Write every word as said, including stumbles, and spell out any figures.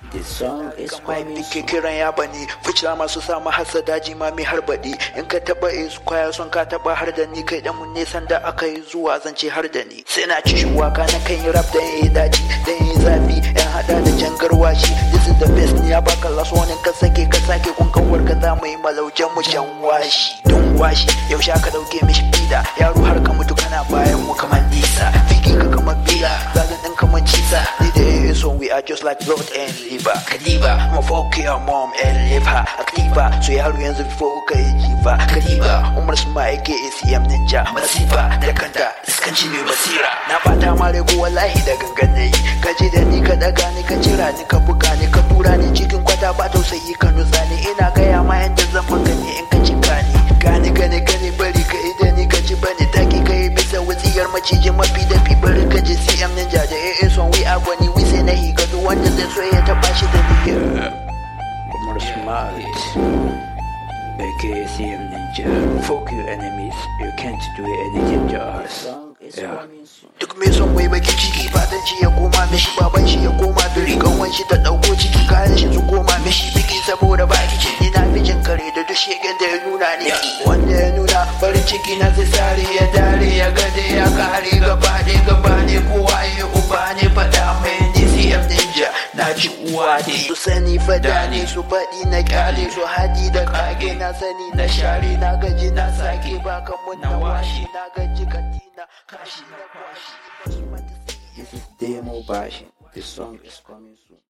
This song is coming ke soon. kiran ya bane ficila masu samu hasa daji ma mai harbaɗi in ka taɓa is kwaya son ka taɓa har da ni kai dan mun nisan da aka yi zuwa zance har da ni sai na ci shuwaka na kan yi rap dan yayi daji dan yayi zafi yan hada da jangar washi this is the best ni ya baka last one ka sake ka sake kun kawar ka za mu yi malaujan mu jan washi don washi yaushe aka dauke mishi bida yaro har ka mutu kana bayan mu kamar nisa fiki ka kamar bila zalin din kamar cisa ni da yayi son we are just like blood and liver kadiba I'ma fuck your mom and leave her Aklifa so yaro yanzu before ka yi jifa Kadiba Umar Suma aka A C M Ninja Masifa da kanta iskanci mai basira na fata ma rego wallahi da gangan nayi ka ji da ni ka daga ni ka jira ni ka buga ni ka tura ni cikin kwata ba tausayi ka nutsa ni ina gaya ma yanda zan maka ne in ka cika ni gani gani gani bari ka yi da ni ka ji bani taki ka yi bisa wasiyar macijin mafi da fi bari ka ji C M Ninja da A A son we are gwani we say na higa duk wanda zai so ya taba shi da niyyar Umar Smart aka C M Ninja fuck you enemies you can't do anything to This us song is Yeah. coming soon. duk mai son wai baki ciki fatan shi ya koma mishi baban shi ya koma biri kanwan shi ta dauko ciki kayan shi su koma mishi biki saboda baki ciki na fi jin kare da duk shegen da ya nuna ni wanda ya nuna farin ciki na zai sare ya dare ya gade ya kare gaba ne gaba ne kowa ya uba ne fada mai ni C M Ninja na ci uwa ne su sani fada ne su faɗi na kyale su hadi da kage na sani na share na gaji na sake baka mun na washi na gaji katina kashi na kwashi This is Demo Bashi. This song is coming soon.